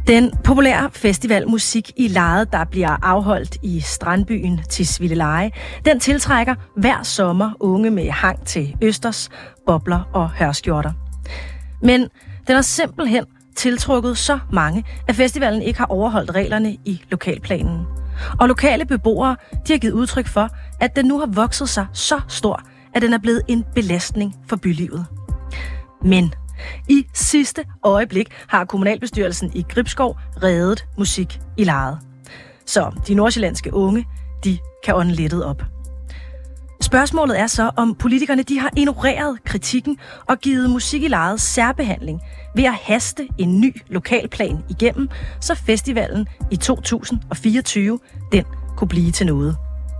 Den populære festival Musik i Lejet, der bliver afholdt i strandbyen Tisvildeleje, den tiltrækker hver sommer unge med hang til østers, bobler og hørskjorter. Men den har simpelthen tiltrukket så mange, at festivalen ikke har overholdt reglerne i lokalplanen. Og lokale beboere, de har givet udtryk for, at den nu har vokset sig så stor, at den er blevet en belastning for bylivet. Men i sidste øjeblik har kommunalbestyrelsen i Gribskov reddet Musik i Lejet. Så de nordsjællandske unge, de kan ånde lettet op. Spørgsmålet er så, om politikerne de har ignoreret kritikken og givet Musik i Lejet særbehandling ved at haste en ny lokalplan igennem, så festivalen i 2024 den kunne blive til noget.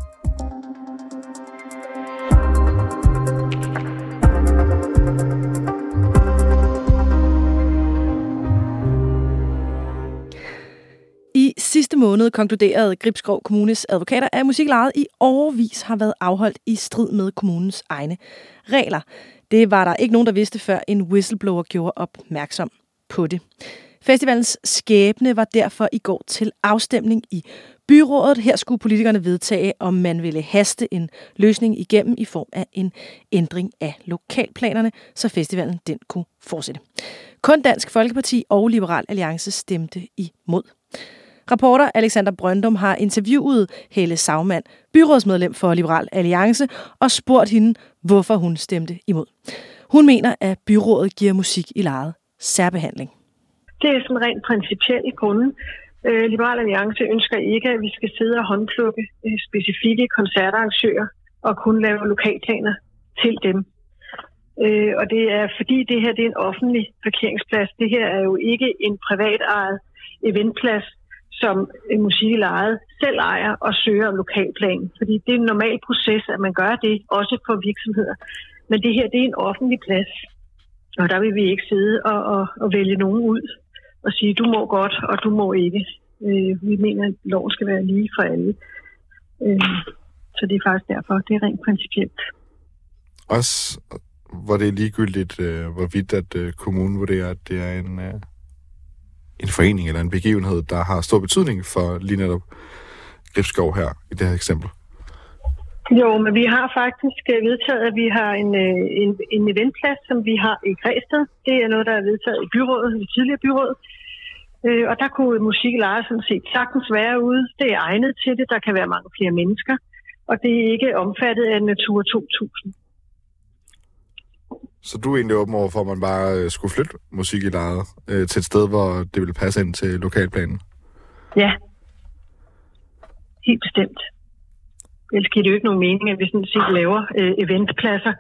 I sidste måned konkluderede Gribskov Kommunes advokater, at Musik i Lejet i årevis har været afholdt i strid med kommunens egne regler. Det var der ikke nogen, der vidste, før en whistleblower gjorde opmærksom på det. Festivalens skæbne var derfor i går til afstemning i byrådet. Her skulle politikerne vedtage, om man ville haste en løsning igennem i form af en ændring af lokalplanerne, så festivalen den kunne fortsætte. Kun Dansk Folkeparti og Liberal Alliance stemte imod. Reporter Alexander Brøndum har interviewet Helle Saugmann, byrådsmedlem for Liberal Alliance, og spurgt hende, hvorfor hun stemte imod. Hun mener, at byrådet giver Musik i Lejet særbehandling. Det er sådan rent principielt grunden. Liberal Alliance ønsker ikke, at vi skal sidde og håndplukke specifikke koncertarrangører og kun lave lokalplaner til dem. Og det er fordi det her det er en offentlig parkeringsplads. Det her er jo ikke en privatejet eventplads, som Musik i Lejet selv ejer og søger om lokalplan. Fordi det er en normal proces, at man gør det, også for virksomheder. Men det her, det er en offentlig plads. Og der vil vi ikke sidde og vælge nogen ud og sige, du må godt, og du må ikke. Vi mener, at loven skal være lige for alle. Så det er faktisk derfor, det er rent principielt. Også hvor det er ligegyldigt, hvorvidt at kommunen vurderer, at det er en forening eller en begivenhed, der har stor betydning for lige netop Gribskov her i det her eksempel. Jo, men vi har faktisk vedtaget, at vi har en eventplads, som vi har i Græsted. Det er noget, der er vedtaget i byrådet, i det tidligere byråd. Og der kunne Musik i Lejet sådan set sagtens være ude. Det er egnet til det. Der kan være mange flere mennesker. Og det er ikke omfattet af Natura 2000. Så du er egentlig åben over for, at man bare skulle flytte Musik i Lejet til et sted, hvor det ville passe ind til lokalplanen? Ja. Helt bestemt. Ellers giver det jo ikke nogen mening, at vi sådan set laver eventpladser,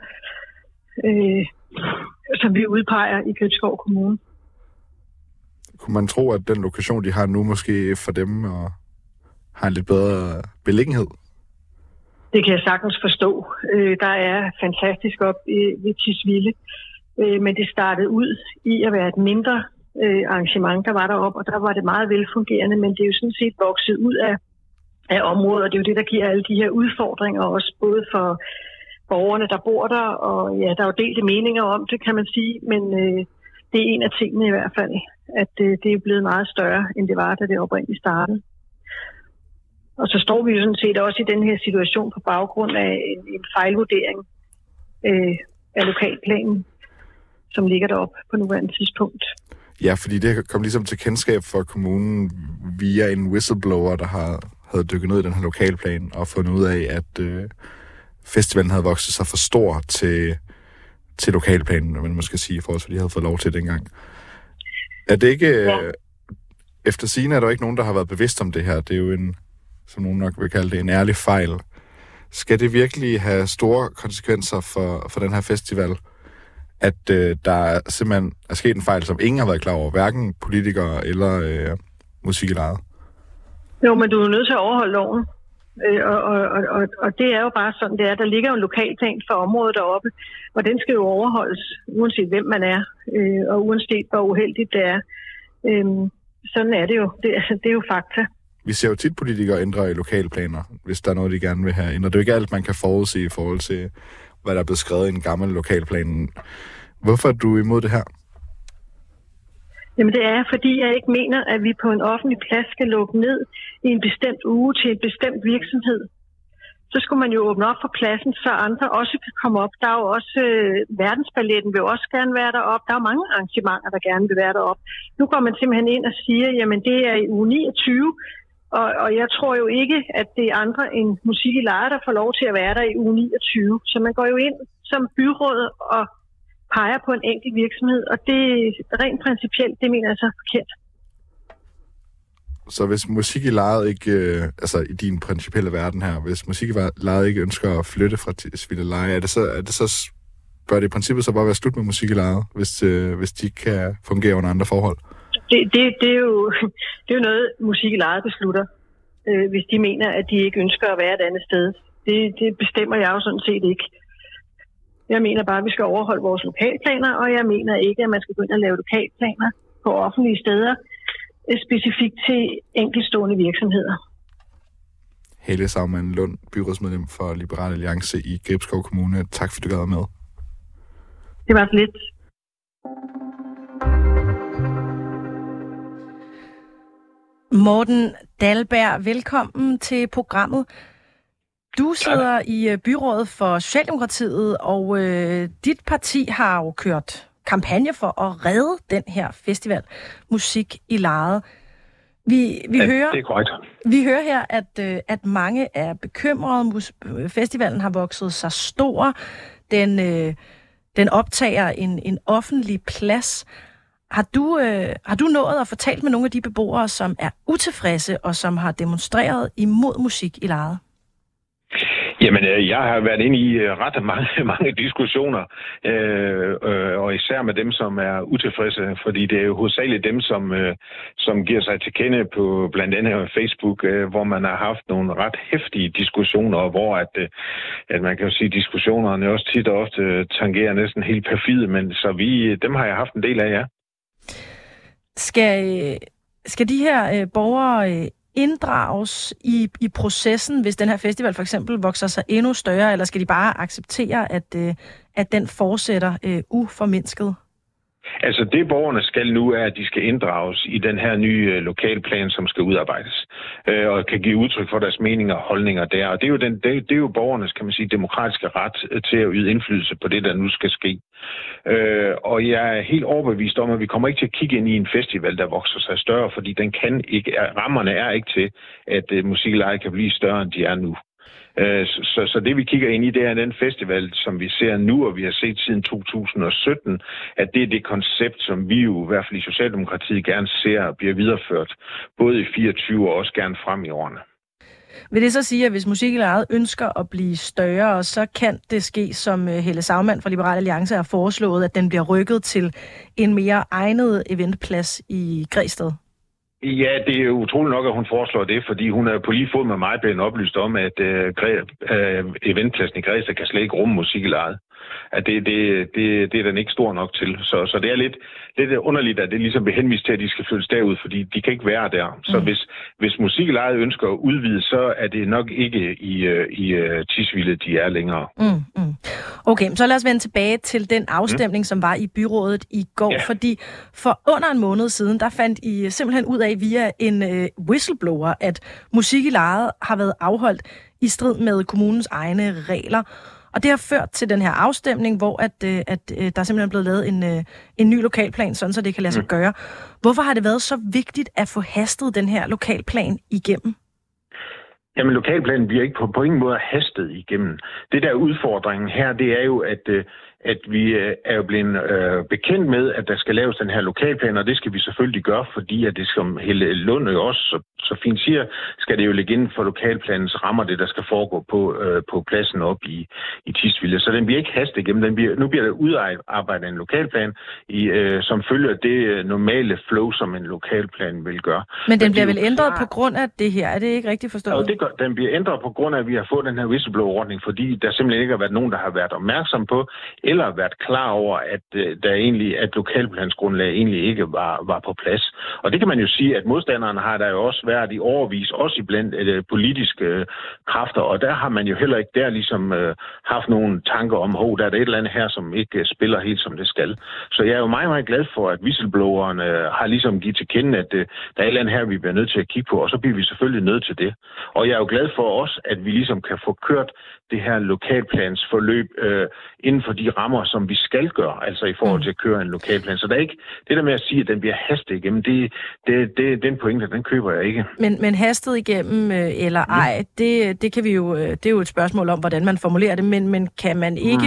som vi udpeger i Gribskov Kommune. Kunne man tro, at den lokation, de har nu, måske for dem og har en lidt bedre beliggenhed? Det kan jeg sagtens forstå. Der er fantastisk op ved Tisvilde, men det startede ud i at være et mindre arrangement, der var deroppe, og der var det meget velfungerende, men det er jo sådan set vokset ud af området, og det er jo det, der giver alle de her udfordringer, også både for borgerne, der bor der, og ja, der er jo delte meninger om det, kan man sige, men det er en af tingene i hvert fald, at det er blevet meget større, end det var, da det oprindeligt startede. Og så står vi jo sådan set også i den her situation på baggrund af en fejlvurdering af lokalplanen, som ligger deroppe på nuværende tidspunkt. Ja, fordi det kom ligesom til kendskab for kommunen via en whistleblower, der havde dykket ned i den her lokalplan og fundet ud af, at festivalen havde vokset sig for stor til lokalplanen, hvad man skal sige, for os, hvad de havde fået lov til dengang. Er det ikke... Ja. Efter sigende er der ikke nogen, der har været bevidst om det her. Det er jo som nogen nok vil kalde det, en ærlig fejl. Skal det virkelig have store konsekvenser for den her festival, at der simpelthen er sket en fejl, som ingen har været klar over, hverken politikere eller Musik i Lejet? Jo, men du er nødt til at overholde loven. Og det er jo bare sådan, det er. Der ligger jo en lokalplan for området deroppe, og den skal jo overholdes, uanset hvem man er, og uanset hvor uheldigt det er. Sådan er det jo. Det er jo fakta. Vi ser jo tit politikere ændre i lokalplaner, hvis der er noget, de gerne vil have ændret. Det er jo ikke alt, man kan forudse i forhold til, hvad der er blevet skrevet i en gammel lokalplan. Hvorfor er du imod det her? Jamen det er, fordi jeg ikke mener, at vi på en offentlig plads skal lukke ned i en bestemt uge til en bestemt virksomhed. Så skulle man jo åbne op for pladsen, så andre også kan komme op. Der er jo også verdensballetten vil også gerne være deroppe. Der er jo mange arrangementer, der gerne vil være deroppe. Nu går man simpelthen ind og siger, jamen det er i uge 29, og jeg tror jo ikke, at det er andre end Musik i Lejet, der får lov til at være der i uge 29. Så man går jo ind som byråd og peger på en enkelt virksomhed, og det rent principielt, det mener jeg så forkert. Så hvis Musik i Lejet ikke, altså i din principielle verden her, hvis Musik i Lejet ikke ønsker at flytte fra Tisvildeleje, er det så bør det i princippet så bare være slut med Musik i Lejet, hvis de kan fungere under andre forhold? Det er jo noget, Musik i Lejet beslutter, hvis de mener, at de ikke ønsker at være et andet sted. Det bestemmer jeg jo sådan set ikke. Jeg mener bare, at vi skal overholde vores lokalplaner, og jeg mener ikke, at man skal gå ind og lave lokalplaner på offentlige steder, specifikt til enkeltstående virksomheder. Helle Saugmann Lund, byrådsmedlem for Liberal Alliance i Gribskov Kommune. Tak fordi du gad med. Det var så lidt. Morten Dahlberg, velkommen til programmet. Du sidder i byrådet for Socialdemokratiet, og dit parti har jo kørt kampagne for at redde den her festival, Musik i Lejet. Vi hører, det er korrekt. Vi hører her, at mange er bekymrede. Festivalen har vokset sig stor. Den optager en offentlig plads. Har du nået at fortælle med nogle af de beboere, som er utilfredse og som har demonstreret imod Musik i Lejet? Jamen, jeg har været inde i ret mange diskussioner, og især med dem, som er utilfredse, fordi det er jo hovedsageligt dem, som giver sig til kende på blandt andet Facebook, hvor man har haft nogle ret heftige diskussioner, hvor at man kan jo sige, at diskussionerne også tit og ofte tangerer næsten helt perfide, men så dem har jeg haft en del af, ja. Skal de her borgere inddrages i processen, hvis den her festival for eksempel vokser sig endnu større, eller skal de bare acceptere, at den fortsætter uformindsket? Altså det borgerne skal nu er, at de skal inddrages i den her nye lokalplan, som skal udarbejdes, og kan give udtryk for deres meninger og holdninger der. Og det er jo borgernes, kan man sige, demokratiske ret til at yde indflydelse på det, der nu skal ske. Og jeg er helt overbevist om, at vi kommer ikke til at kigge ind i en festival, der vokser sig større, fordi rammerne er ikke til, at Musik i Lejet kan blive større, end de er nu. Så det vi kigger ind i, det er den festival, som vi ser nu, og vi har set siden 2017, at det er det koncept, som vi jo i hvert fald i Socialdemokratiet gerne ser bliver videreført, både i 24 og også gerne frem i årene. Vil det så sige, at hvis Musik i Lejet ønsker at blive større, så kan det ske, som Helle Saugmann fra Liberal Alliance har foreslået, at den bliver rykket til en mere egnet eventplads i Græsted? Ja, det er utroligt nok, at hun foreslår det, fordi hun er på lige fod med mig blevet oplyst om, at eventpladsen i Græsted kan slet ikke rumme Musik i Lejet. At det er den ikke stor nok til. Så det er lidt underligt, at det ligesom vil henvise til, at de skal flyttes derud, fordi de kan ikke være der. Så hvis Musik i Lejet ønsker at udvide, så er det nok ikke i Tisvilde, de er længere. Okay, så lad os vende tilbage til den afstemning, som var i byrådet i går, fordi for under en måned siden, der fandt I simpelthen ud af via en whistleblower, at Musik i Lejet har været afholdt i strid med kommunens egne regler. Og det har ført til den her afstemning, hvor at der simpelthen er blevet lavet en ny lokalplan, sådan så det kan lade sig gøre. Hvorfor har det været så vigtigt at få hastet den her lokalplan igennem? Jamen, lokalplanen bliver ikke på ingen måde hastet igennem. Det der udfordringen her, det er jo, at vi er jo blevet bekendt med, at der skal laves den her lokalplan, og det skal vi selvfølgelig gøre, fordi at det, som Helle Lund jo også så fint siger, skal det jo ligge inden for lokalplanens rammer, det der skal foregå på pladsen op i Tisvilde. Så den bliver ikke hastet igennem. Nu bliver der udarbejdet en lokalplan, som følger det normale flow, som en lokalplan vil gøre. Men den bliver vel ændret på grund af det her? Er det ikke rigtigt forstået? Ja, den bliver ændret på grund af, at vi har fået den her whistleblower-ordning, fordi der simpelthen ikke har været nogen, der har været opmærksom på, eller været klar over, at lokalplansgrundlag egentlig ikke var på plads. Og det kan man jo sige, at modstanderne har der jo også været i årevis, også iblandt politiske kræfter, og der har man jo heller ikke der ligesom haft nogle tanker om, der er et eller andet her, som ikke spiller helt som det skal. Så jeg er jo meget, meget glad for, at whistleblowerne har ligesom givet til kende, at der er et eller andet her, vi bliver nødt til at kigge på, og så bliver vi selvfølgelig nødt til det. Og jeg er jo glad for også, at vi ligesom kan få kørt det her lokalplansforløb inden for de rammer, som vi skal gøre, altså i forhold til at køre en lokalplan. Så der er ikke det der med at sige, at den bliver hastet igennem, den pointe, den køber jeg ikke. Men hastet igennem eller ej, det kan vi jo, det er jo et spørgsmål om, hvordan man formulerer det, men kan man ikke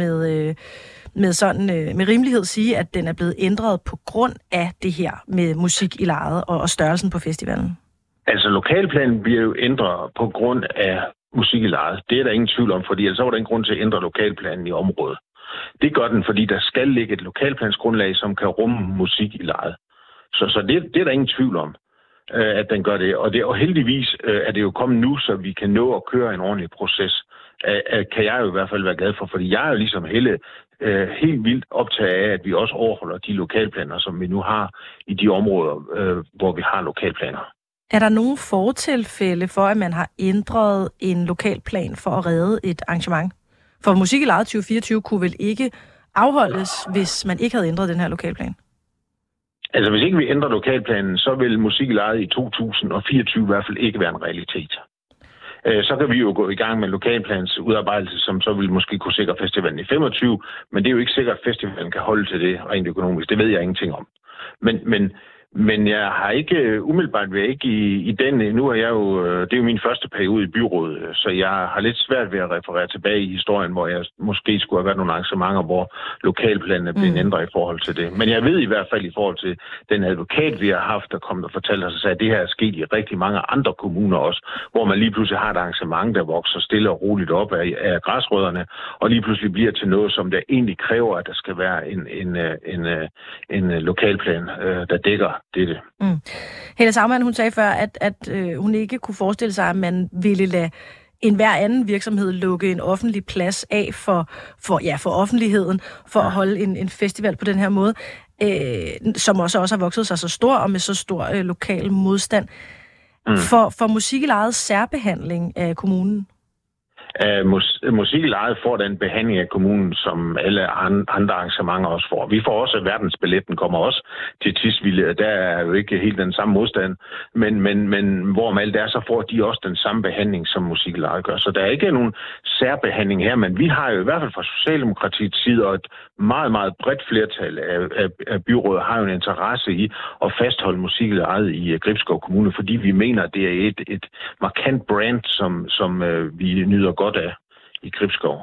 med rimelighed sige, at den er blevet ændret på grund af det her med musik i lejet og størrelsen på festivalen? Altså, lokalplanen bliver jo ændret på grund af musik i lejet. Det er der ingen tvivl om, fordi ellers var der ingen grund til at ændre lokalplanen i området. Det gør den, fordi der skal ligge et lokalplansgrundlag, som kan rumme musik i lejet. Så det er der ingen tvivl om, at den gør det. Og heldigvis er det jo kommet nu, så vi kan nå at køre en ordentlig proces. Kan jeg jo i hvert fald være glad for, fordi jeg er jo ligesom helt vildt optaget af, at vi også overholder de lokalplaner, som vi nu har i de områder, hvor vi har lokalplaner. Er der nogen fortilfælde for, at man har ændret en lokalplan for at redde et arrangement? For Musik i Lejet 2024 kunne vel ikke afholdes, hvis man ikke havde ændret den her lokalplan? Altså, hvis ikke vi ændrer lokalplanen, så vil Musik i Lejet i 2024 i hvert fald ikke være en realitet. Så kan vi jo gå i gang med lokalplans udarbejdelse, som så vil måske kunne sikre festivalen i 25, men det er jo ikke sikkert, at festivalen kan holde til det rent økonomisk. Det ved jeg ingenting om. Men jeg har ikke, umiddelbart vil jeg ikke i den, nu er jeg jo, det er jo min første periode i byrådet, så jeg har lidt svært ved at referere tilbage i historien, hvor jeg måske skulle have været nogle arrangementer, hvor lokalplanen er blevet ændret i forhold til det. Men jeg ved i hvert fald i forhold til den advokat, vi har haft, der kom og fortalte os, at det her er sket i rigtig mange andre kommuner også, hvor man lige pludselig har et arrangement, der vokser stille og roligt op af græsrødderne, og lige pludselig bliver til noget, som der egentlig kræver, at der skal være en lokalplan, der dækker det. Helle Saugmann, hun sagde før, at hun ikke kunne forestille sig, at man ville lade enhver anden virksomhed lukke en offentlig plads af for offentligheden, for at holde en festival på den her måde, som også har vokset sig så stor og med så stor lokal modstand. For Musik i Lejet særbehandling af kommunen? Musik i Lejet får den behandling af kommunen, som alle andre arrangementer også får. Vi får også verdensbilletten, kommer også til Tisvilde. Der er jo ikke helt den samme modstand, men hvor med alt det er, så får de også den samme behandling, som Musik i Lejet gør. Så der er ikke nogen særbehandling her, men vi har jo i hvert fald fra Socialdemokratiets side, og et meget, meget bredt flertal af byrådet har jo en interesse i at fastholde Musik i Lejet i Gribskov Kommune, fordi vi mener, at det er et markant brand, som vi nyder godt af i Gribskov.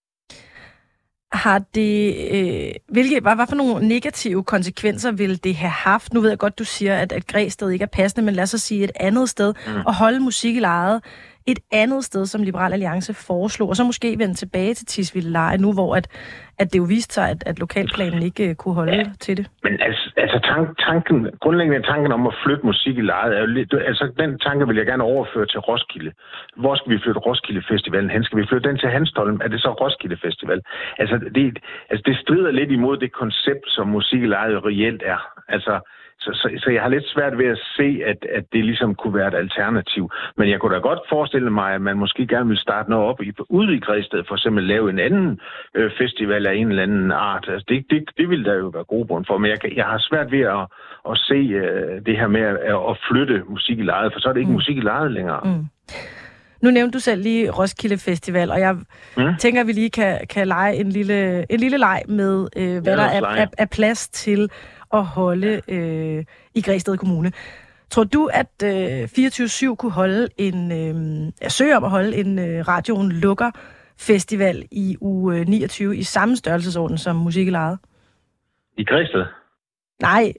Har det, hvad for nogle negative konsekvenser vil det have haft? Nu ved jeg godt, du siger, at Græsted ikke er passende, men lad os så sige et andet sted. At holde Musik i Lejet et andet sted, som Liberal Alliance foreslog, og så måske vende tilbage til Tisvilde Leje nu, hvor at det jo viste sig, at lokalplanen ikke kunne holde til det. Men grundlæggende tanken om at flytte Musik i Lejet er jo lidt, altså den tanke vil jeg gerne overføre til Roskilde. Hvor skal vi flytte Roskilde Festivalen hen? Skal vi flytte den til Hanstholm? Er det så Roskilde Festival? Altså det strider lidt imod det koncept, som Musik i Lejet reelt er. Altså Så jeg har lidt svært ved at se, at det ligesom kunne være et alternativ. Men jeg kunne da godt forestille mig, at man måske gerne vil starte noget op ude i Græsted, for eksempel lave en anden festival af en eller anden art. Altså det ville der jo være god grund for. Men jeg har svært ved at se det her med at flytte Musik i Lejet, for så er det ikke Musik i Lejet længere. Nu nævnte du selv lige Roskilde Festival, og jeg tænker, at vi lige kan lege en lille leg med, hvad der er plads til at holde i Græsted Kommune. Tror du, at 24/7 kunne holde søge om at holde en radioen lukker festival i uge 29 i samme størrelsesorden som Musik i Lejet? I Græsted? Nej,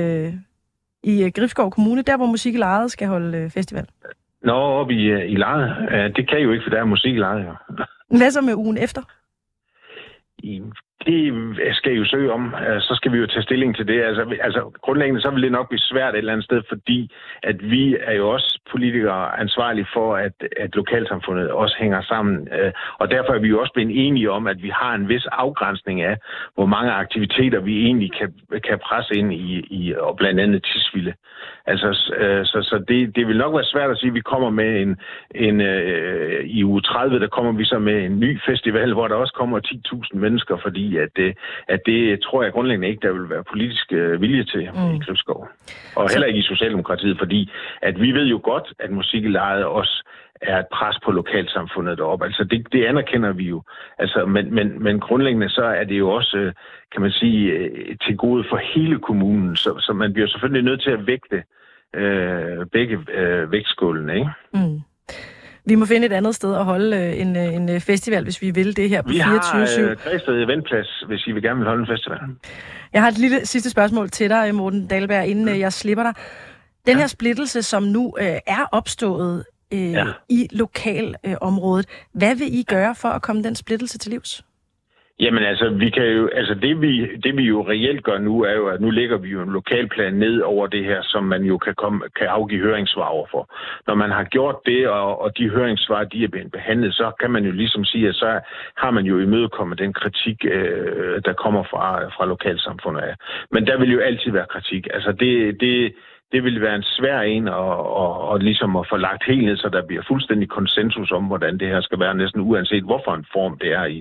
i Gribskov Kommune, der hvor Musik i Lejet skal holde festival. Nå, oppe i Lejet. Det kan jo ikke, for der er Musik i Lejet. Hvad så med ugen efter? Det skal I jo søge om. Så skal vi jo tage stilling til det. Altså grundlæggende så vil det nok blive svært et eller andet sted, fordi at vi er jo også politikere ansvarlige for, at lokalsamfundet også hænger sammen. Og derfor er vi jo også blevet enige om, at vi har en vis afgrænsning af, hvor mange aktiviteter vi egentlig kan presse ind i og blandt andet Tisvilde. Altså, så det vil nok være svært at sige, at vi kommer med i uge 30, der kommer vi så med en ny festival, hvor der også kommer 10.000 mennesker, fordi at det tror jeg grundlæggende ikke, der vil være politisk vilje til i Gribskov. Og heller ikke i Socialdemokratiet, fordi at vi ved jo godt, at musik i lejet også er et pres på lokalsamfundet deroppe. Altså det anerkender vi jo. Altså, men grundlæggende så er det jo også, kan man sige, til gode for hele kommunen. Så man bliver selvfølgelig nødt til at vægte begge vægtskålene, ikke? Mm. Vi må finde et andet sted at holde en festival, hvis vi vil det her på 24/7. Vi har Græsted Eventplads, hvis I vil gerne vil holde en festival. Jeg har et lille sidste spørgsmål til dig, Morten Dahlberg, inden jeg slipper dig. Den her splittelse, som nu er opstået i lokalområdet, hvad vil I gøre for at komme den splittelse til livs? Jamen altså, vi kan jo, altså det vi jo reelt gør nu, er jo, at nu lægger vi jo en lokalplan ned over det her, som man jo kan afgive høringssvar overfor. Når man har gjort det, og de høringssvar, de er blevet behandlet, så kan man jo ligesom sige, at så har man jo imødekommet den kritik, der kommer fra lokalsamfundet af. Men der vil jo altid være kritik. Altså det vil være en svær en og ligesom at få lagt helt ned, så der bliver fuldstændig konsensus om, hvordan det her skal være, næsten uanset hvorfor en form det er i.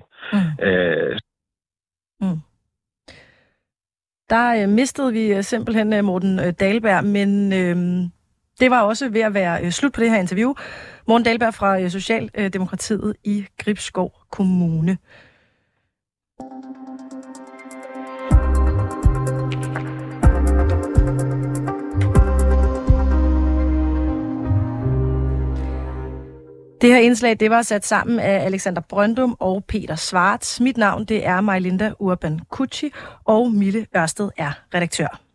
Der mistede vi simpelthen Morten Dahlberg, men det var også ved at være slut på det her interview. Morten Dahlberg fra Socialdemokratiet i Gribskov Kommune. Det her indslag, det var sat sammen af Alexander Brøndum og Peter Schwartz. Mit navn, det er Majlinda Urban Kutschi, og Mille Ørsted er redaktør.